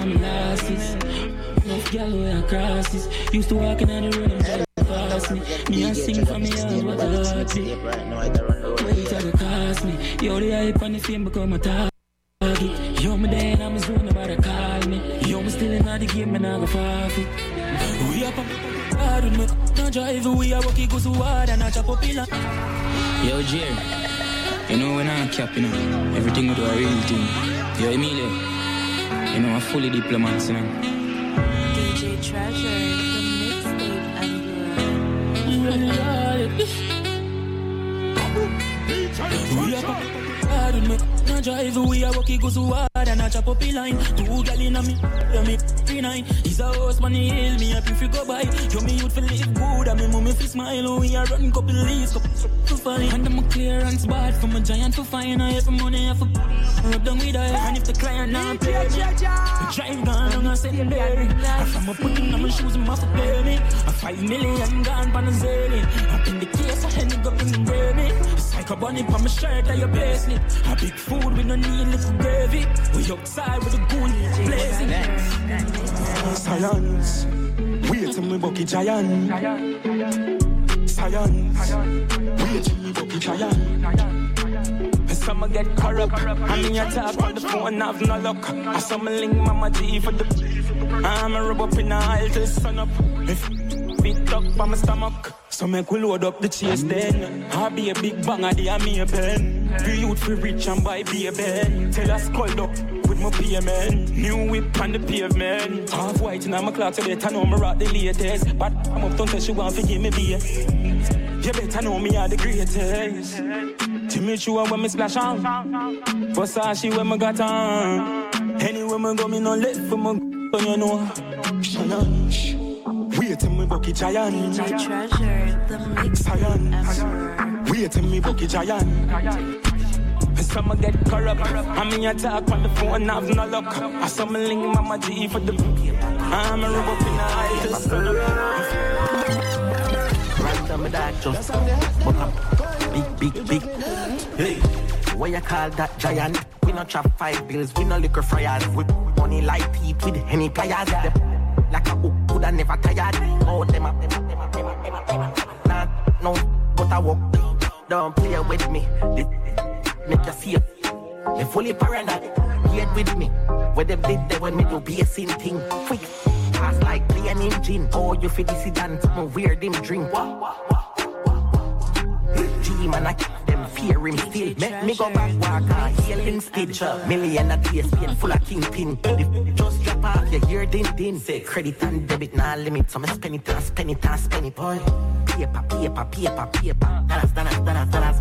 my losses. Enough gal where I crosses. Used to walk in on the road and try to pass me. Me and sing for me out what I heart me. Wait till they cost me. Yo, the hype and the fame become a target. Yo, me there and I'm a zone about to call me. Yo, me still in the game and I go forfeit. We up hard with me. No drive, we are walking go so hard and I chop up in. Yo, Jer, you know when I cap, you know, everything we do a real thing. Yo, Emilio, you know, I'm fully diplomat, you know. DJ Treasure, the mixtape and we up hard with me. No drive, we are walking go so hard and I chop up in line. Two gal in a me, yeah, me 39. He's a house, man, he hail me up if you go by. Yo, me youth feel live good and me mommy feel smile. We are running couple leaves, couple to find. And I'm a clearance bad from a giant to find. I have money, I have rub down with her. And if the client not pay me, I drive down and I send him there. If I'm a putting on my shoes, I must pay me. A 5 million gone pan a zany. Up in the case, I had to go in the baby. It's like a bunny on my shirt and your basement. A big food, we don't need little gravy. We outside with the goon blazing. Science, wait till me bucky giant. Science, wait till me bucky giant. Some get corrupt. I mean, I talk on the phone, have no luck. I some link mama G for the. I'm a rub up in the aisle till sun up. If big up on my stomach. So make we load up the chase then. I'll be a big banger, they are me a pen. The youth feel rich and buy be a ben. Tell us called up with my PMN. New whip on the pavement. Half white in my clock so they know me rock the latest. But I'm up don't tell she want to give me beer. You better know me are the greatest. Jimmy Choo when me splash on. Versace when me got on. Anywhere me go me no left for me you know. Challenge. Wait till me bucky giant. DJ Treasure, the mixtape. Wait till me bucky giant. Some get corrupt. I mean, I talk on the phone, have no luck. I some link mama G for the. I'm a rub up in the eye till sun up. Right on my dad just big. Hey, what you call that giant? We not chop 5 bills, we no liquor fryers. We money like teeth with any pliers. Like a hook, could I never tired. Oh, them up. Nah, no, but I walk. Don't play with me. Make you see it. They fully paranoid. Get with me. What them did they when me do be a sin thing. Quick, pass like play an engine. Oh, you feel dissident. Weird them drink. G-man, I keep them fear him still. Make me go back walk healing stitch. Million a day spend full of kingpin. If just drop off, you hear din. Say credit and debit, nah limit. So me spend it. Boy, paper. Dollars. Dollars.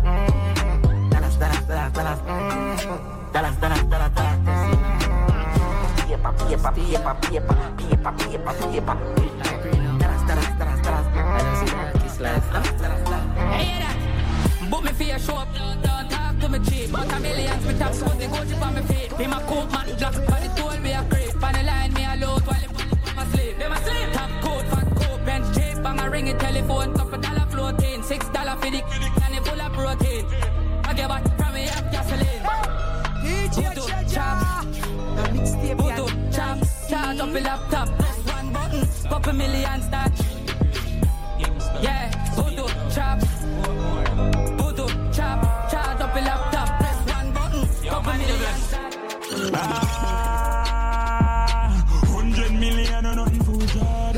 But me fear show up, don't talk to me cheap. But a millions me top so they go chip on me feet. Be my coat man, black, but it told me a creep. On the line me a load while it put my sleep. Them a sleep. Top coat, fat coat, bench cheap. Bang a ring it telephone, $2 floating. $6 for the and it full of protein. I get back from me up gasoline. DJ chop, Buto chop, charge up the laptop. Press one button, couple million start. Yeah, Buto chop. Charge up a laptop, press one button, couple million. 100 million or nothing for job.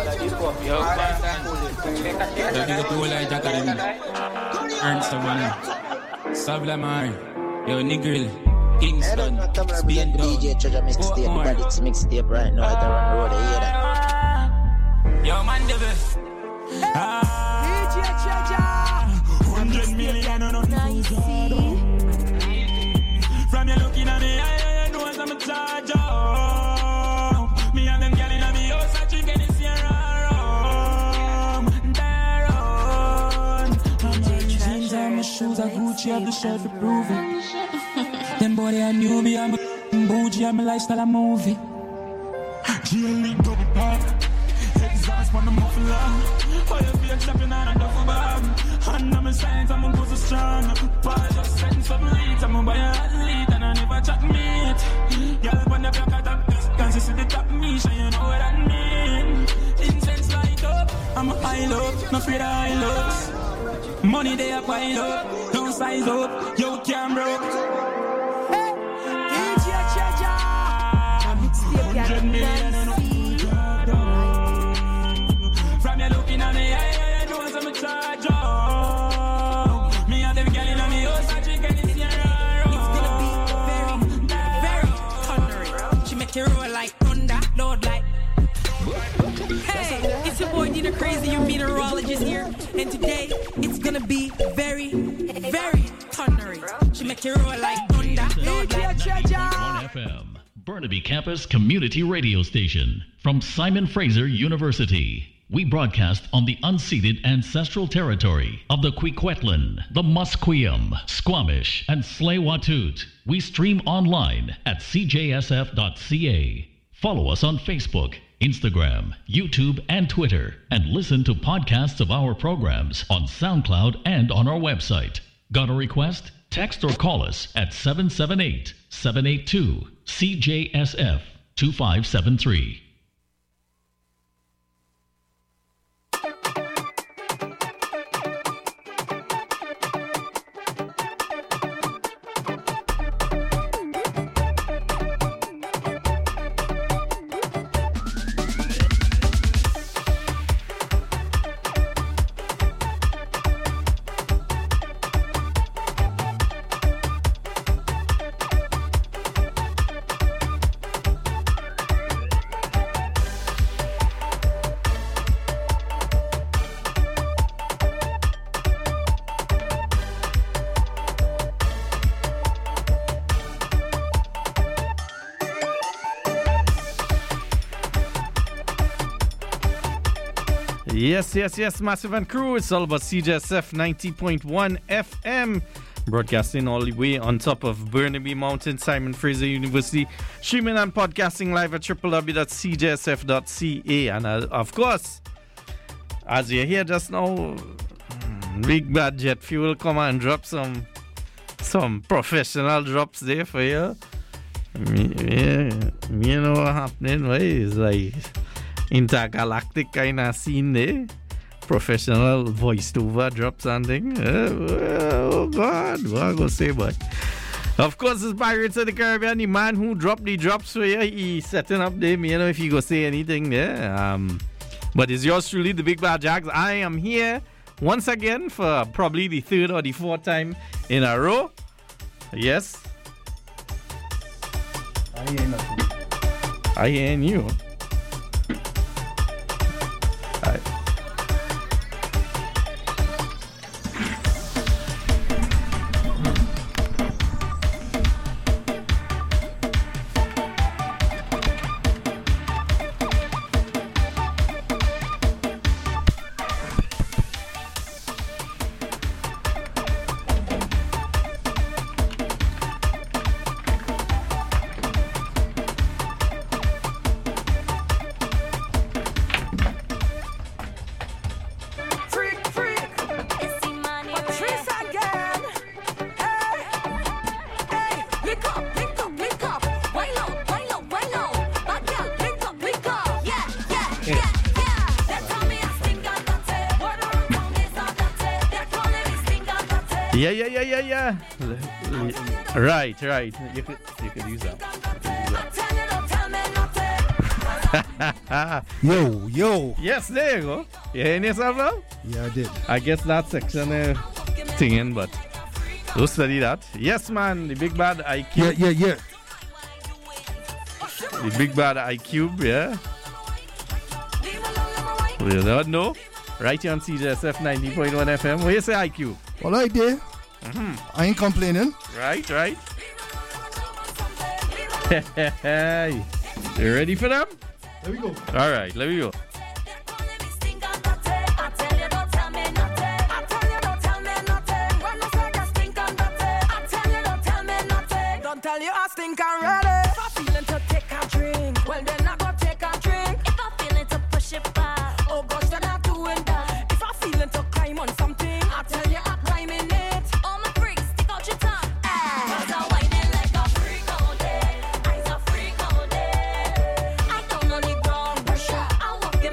Yo, big up the whole like Academy. Earn some money. Savlamar. Yo, Negril. Kingston. Speed dog. DJ Treasure mixtape, but it's mixtape right now. I don't run the road, I hear that. Yo, man, the best. DJ Treasure. 100 million or nothing for job. From you looking at me, I know I'm a charger. Me and them girl in me house, I drink any Sierra rum. Jeans and my shoes are Gucci, have the shirt for proving. Them boy they are newbie, I'm a bougie, I'm a lifestyle, a movie. G-League double pop, exhaust on the muffler. Fire beer chopping on a duffel bag. And I'm a science, I'm a go so strong. Paul just setting some leads, I'm a buy a athlete and I never chat meat. Girl, when the block at that distance, you see the No afraid of high looks. Money they a pile up. Don't size up. You can't broke. DJ Treasure. Mixtape got Nancy. From you looking at me, I know some charge up. Me and them girl in me house, I drink and it's here. It's gonna be very, very thundery. She make you roll like thunder, load like. Hey, it's your boy Dina Crazy, your meteorologist here, and today it's gonna be very, very thundery. She make you roll like thunder, load like. 1 FM, Burnaby Campus Community Radio Station from Simon Fraser University. We broadcast on the unceded ancestral territory of the Kwikwetlan, the Musqueam, Squamish, and Tsleil-Waututh. We stream online at cjsf.ca. Follow us on Facebook, Instagram, YouTube, and Twitter, and listen to podcasts of our programs on SoundCloud and on our website. Got a request? Text or call us at 778-782-CJSF 2573. Yes, Massive and Crew. It's all about CJSF 90.1 FM. Broadcasting all the way on top of Burnaby Mountain, Simon Fraser University. Streaming and podcasting live at www.cjsf.ca. And of course, as you hear just now, Big Bad Jet Fuel come and drop some professional drops there for you. You know what happening, right? It's like intergalactic kind of scene there. Professional voice-over drops and things. Oh God, what I gonna say, but of course it's Pirates of the Caribbean. The man who dropped the drops for you, he's setting up there. You know if you go say anything there. But it's yours truly, the Big Bad Jags. I am here once again for probably the third or the fourth time in a row. Yes. I hear nothing. I hear you. Yeah. Right. You could use that. Yo. Yes, there you go. You hearing yourself now? Yeah, I did. I guess that section thinging, but don't study that. Yes, man, the Big Bad IQ. Yeah. The Big Bad IQ, yeah. You don't know? Right here on CJSF 90.1 FM. What you say, IQ? Well, I did. I ain't complaining. Right. You ready for them? There we go. All right, let me go. Don't tell you I stink already. If I feeling to take a drink, well then I go take a drink. If I feeling to push it back, oh gosh, then I'm doing that. If I feeling to climb on something, I tell you I'm climbing it. All my freaks, stick out your tongue. Cause I'm whining like a freak all day. I's a freak all day. I don't know the ground, I walk it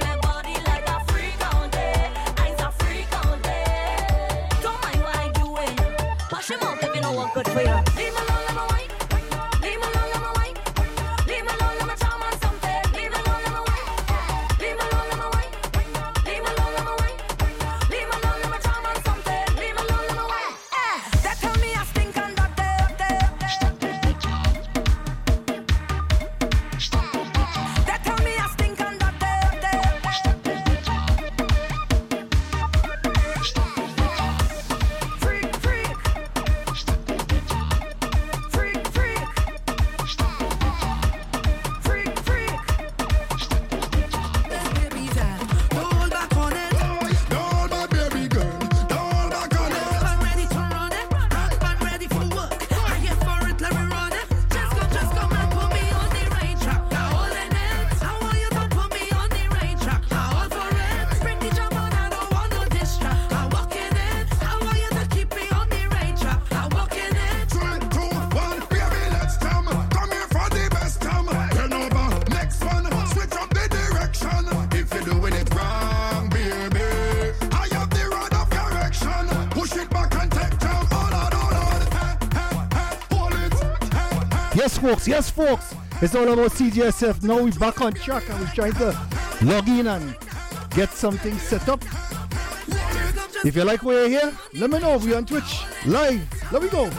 folks. Yes, folks. It's all about CJSF. Now we're back on track and we're trying to log in and get something set up. If you like what you hear, let me know. We're on Twitch live. Let me go.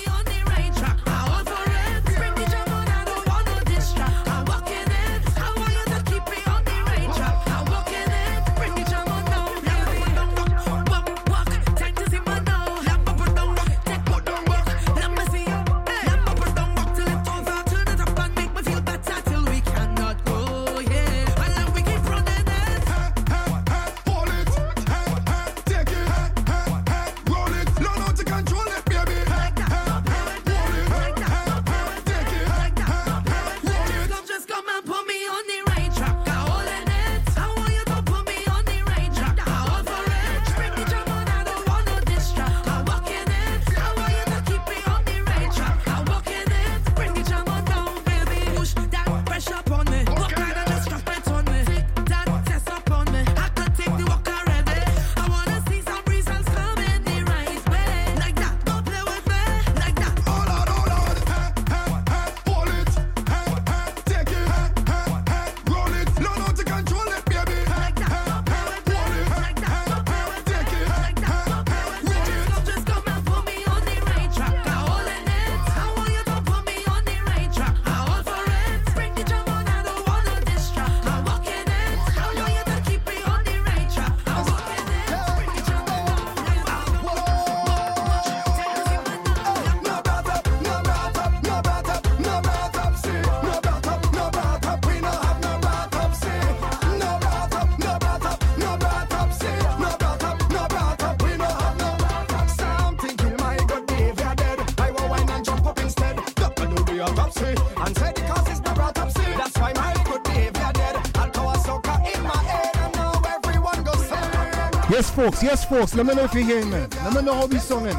Yes, folks, let me know if you're hearing me. Let me know how we singing.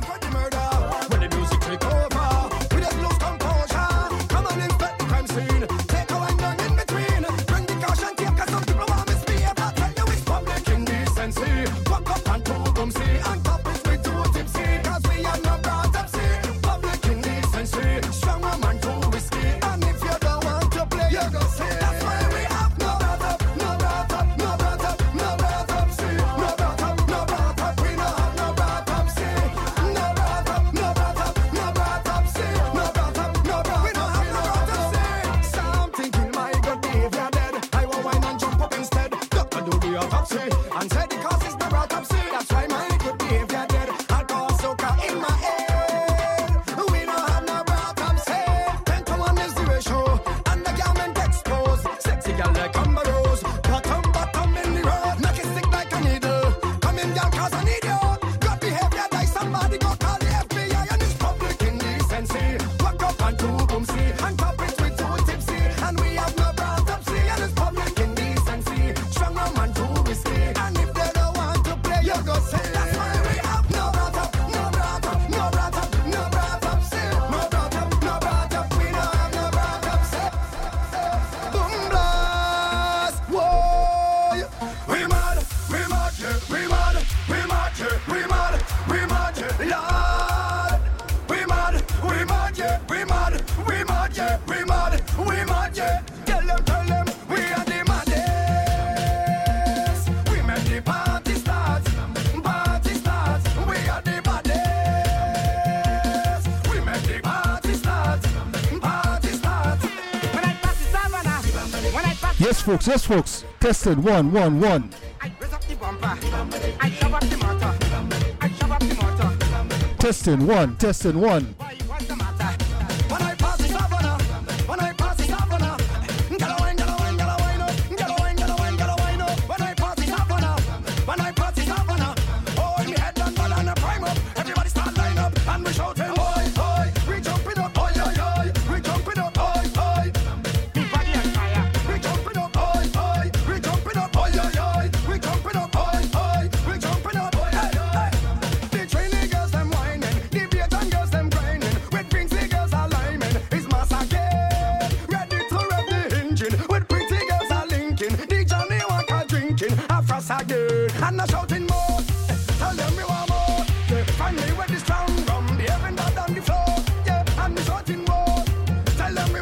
When the music take over, we just lose composure. Come on, inspect the crime scene. Take a wine down in between. Bring the caution tape, cause some people want misbehave. I tell you it's public indecency. Walk up and to come see. And top is we too tipsy. Cause we are not brought up see. Public indecency. Strong a man too risky. And if you don't want to play, you go see. That's why we have no brought up, no brought up, no brought up, no brought up, see. No brought up. And said the cause is the autopsy. That's why my good behavior dead. Alcohol soca in my head. We don't have no autopsy. 10 to 1 is the ratio. And the garment exposed. Sexy girl like Amber Rose. Bottom in the road. Make it stick like a needle. Come in girl cause I need you. Good behavior die somebody go call the FBI. And it's public indecency. Walk up and two boom see. And top it with two tipsy. And we have no autopsy. And it's public indecency. Strong man too risky. And if they don't want to play, you go say. That's why we have no brought up, no brought up, no brought up, no brought up, say. No brought up, no brought up, we don't have no brought up, say. Boom blast, whoa. We mad, yeah, we mad, yeah, we mad, Lord. We mad, yeah, we mad, yeah, we mad, yeah. Tell them, we are the maddest. We make the party start, we are the baddest. We make the party start. When I pass the savannah, when I pass. Yes, folks. Tested 1, 1, 1. I raise up the bumper, I shove up the motor, Testing 1, testing 1. What's the matter? When I pass the savannah, when I pass the savannah. When I pass the savannah, hold me head and ball and a prime up. Everybody start line up and we shouting, oi, we jumping up, oi, we jumping up, oi. Me body on fire. We jumping up, oi, we jumping up, oi, we jumping up, oi, we jumping up, oi. The trainee girls them whining, the Vietnam girls them grinding, with Princey girls are liming. It's mass again, ready to rev the engine, with pretty girls are linking. The Johnny Walker drinking, a frost again. And I'm shouting more, tell them we want more. Yeah, find me with the strong rum, the heaven that on the floor. Yeah, and I'm shouting more, tell them we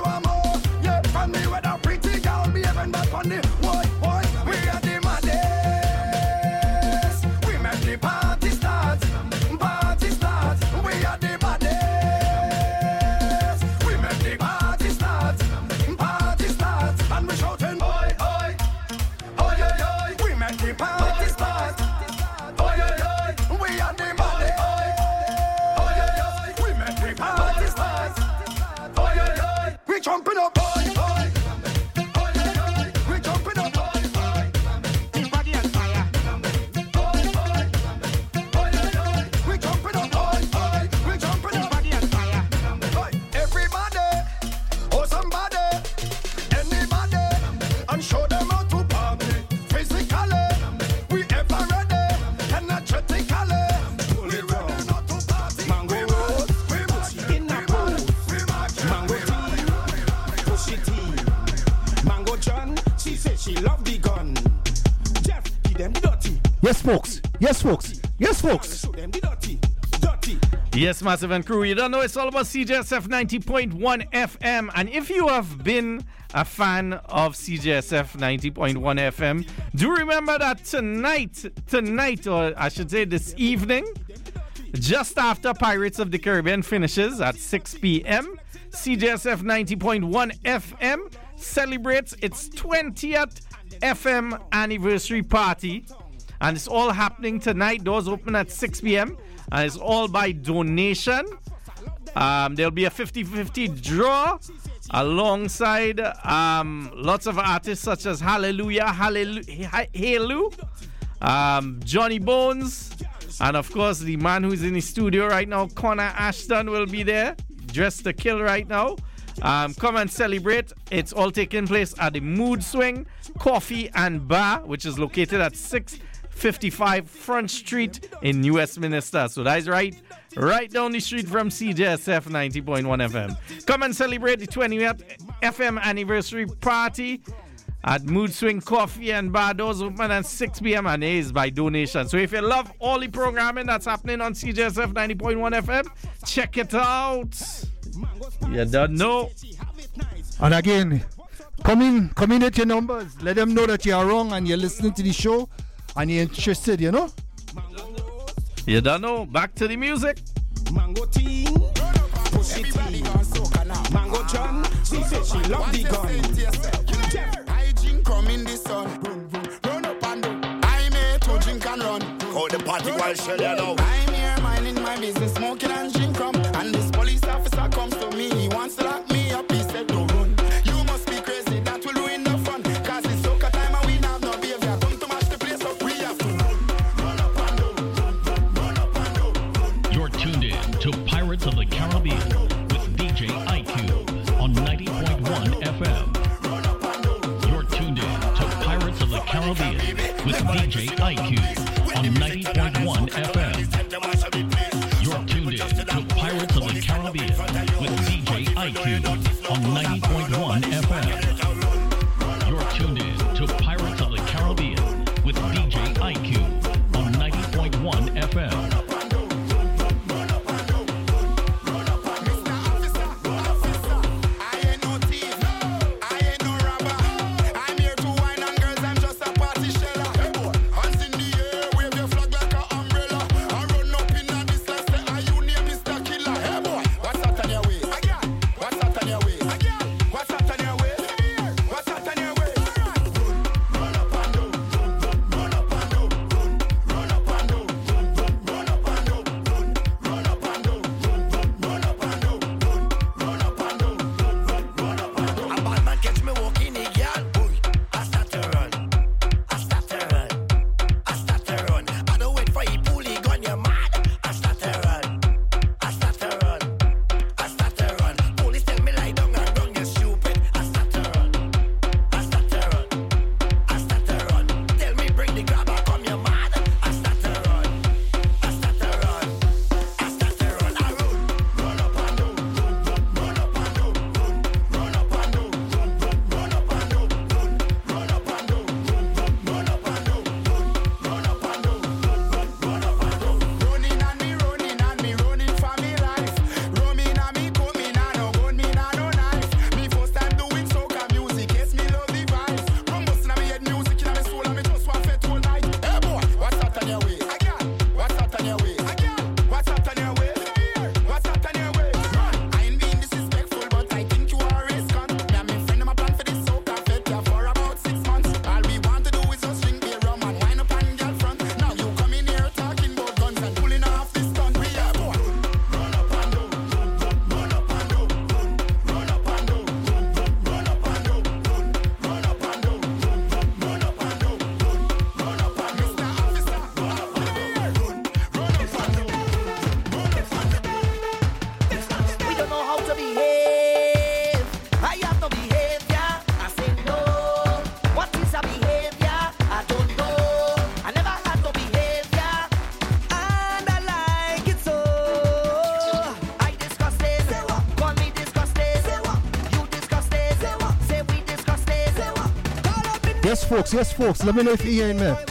She said she love the gun. Jeff, give them the dirty. Yes, folks. Yes, folks. Yes, folks. Show them the dirty. Dirty. Yes, Massive and Crew, you don't know it's all about CJSF 90.1 FM. And if you have been a fan of CJSF 90.1 FM, do remember that tonight, or I should say this evening, just after Pirates of the Caribbean finishes at 6 p.m., CJSF 90.1 FM celebrates its 20th FM anniversary party. And it's all happening tonight. Doors open at 6 p.m. And it's all by donation. There'll be a 50-50 draw alongside lots of artists such as Hallelujah, Halo, Johnny Bones, and of course the man who's in the studio right now, Connor Ashton, will be there, dressed to kill right now. Come and celebrate. It's all taking place at the Mood Swing Coffee and Bar, which is located at 655 Front Street in New Westminster. So that's right down the street from CJSF 90.1 FM. Come and celebrate the 20th FM anniversary party at Mood Swing Coffee and Bar. Doors open at 6 p.m. and it is by donation. So if you love all the programming that's happening on CJSF 90.1 FM, check it out. You don't know. And again, come in at your numbers. Let them know that you are wrong and you're listening to the show and you're interested, you know? You don't know. Back to the music. Mango team, push it in. Mango John, she said she love the gun. I drink come in the sun. Run up and down. I made to drink and run. Call the party while Shelly alone. I'm here minding my business, smoking and drink rum. And this police officer comes to me. He wants to lock me up. He said, don't run. You must be crazy. That will ruin the fun. Cause it's soca time and we have no behavior. Come to match the place up. We have to run. Run up and down. Run up and down. You're tuned in to Pirates of the Caribbean with DJ IQ on 90.1 FM. You're tuned in to Pirates of the Caribbean with DJ IQ on 90.1 FM. You're tuned in to Pirates of the Caribbean with DJ IQ on 90.1 FM. You're tuned in to Pirates of the Caribbean with DJ IQ on 90.1 FM. Yes, folks. Let me know if you're hearing me.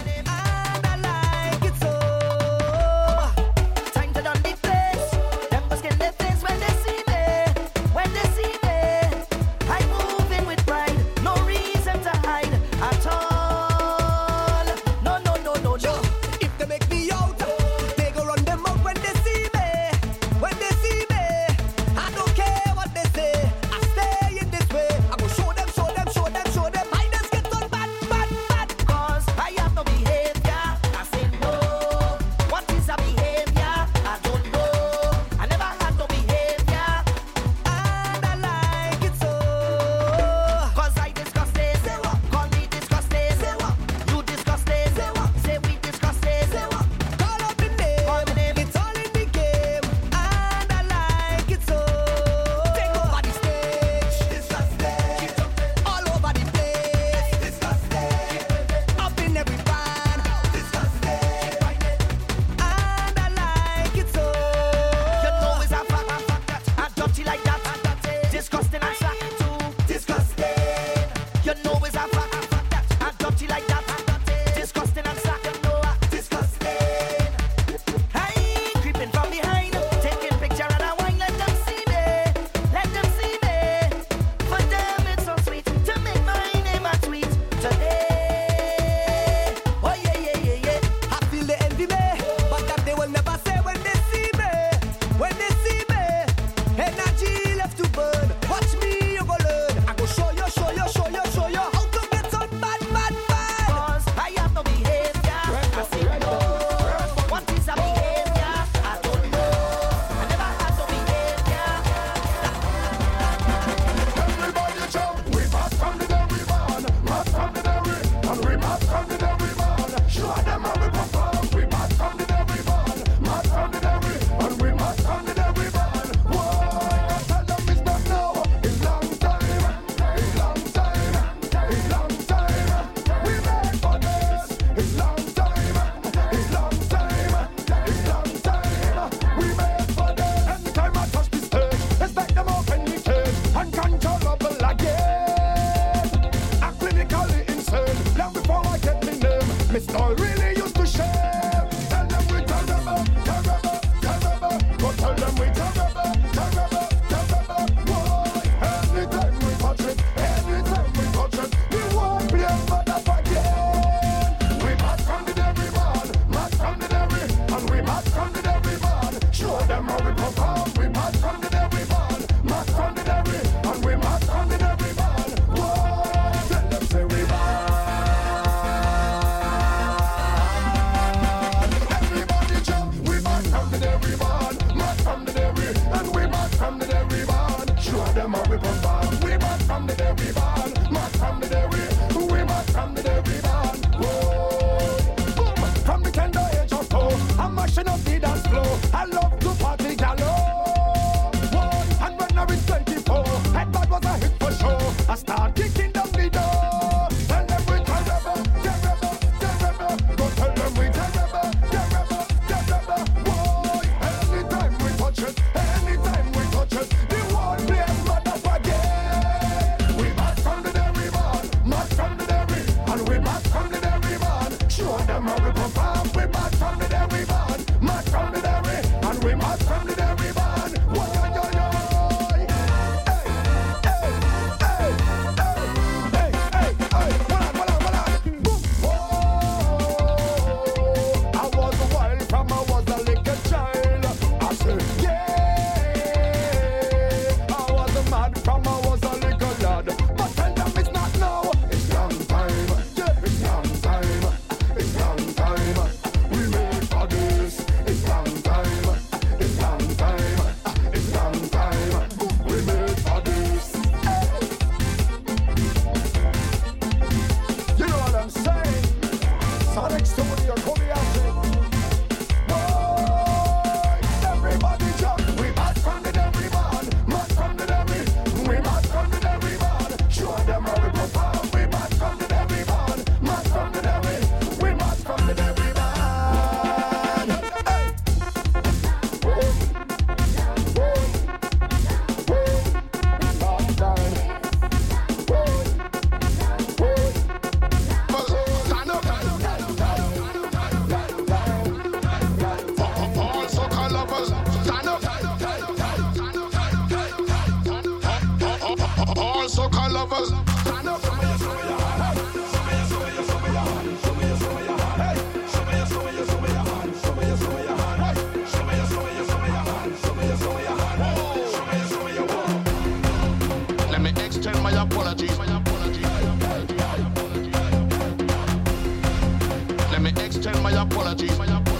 my apologies.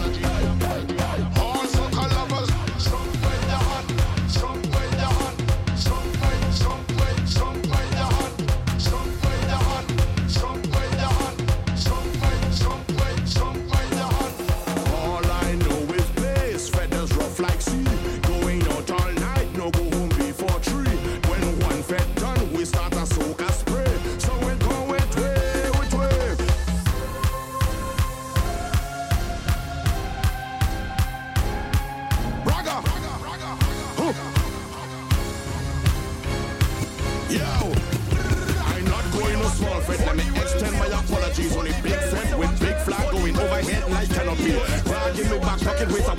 All soca lovers, somewhere you hot, somewhere you hot, somewhere you hot, somewhere you hot, somewhere you hot, somewhere you hot. All I know is bass, feathers rough like sea. Going out all night, no go home before 3. When one fed done, we start a soca spray. So we go with way. Raga. Yo, I'm not going no small fed. Let me extend my apologies. Only big fed with big flag going overhead like canopy. Rag in me back pocket with a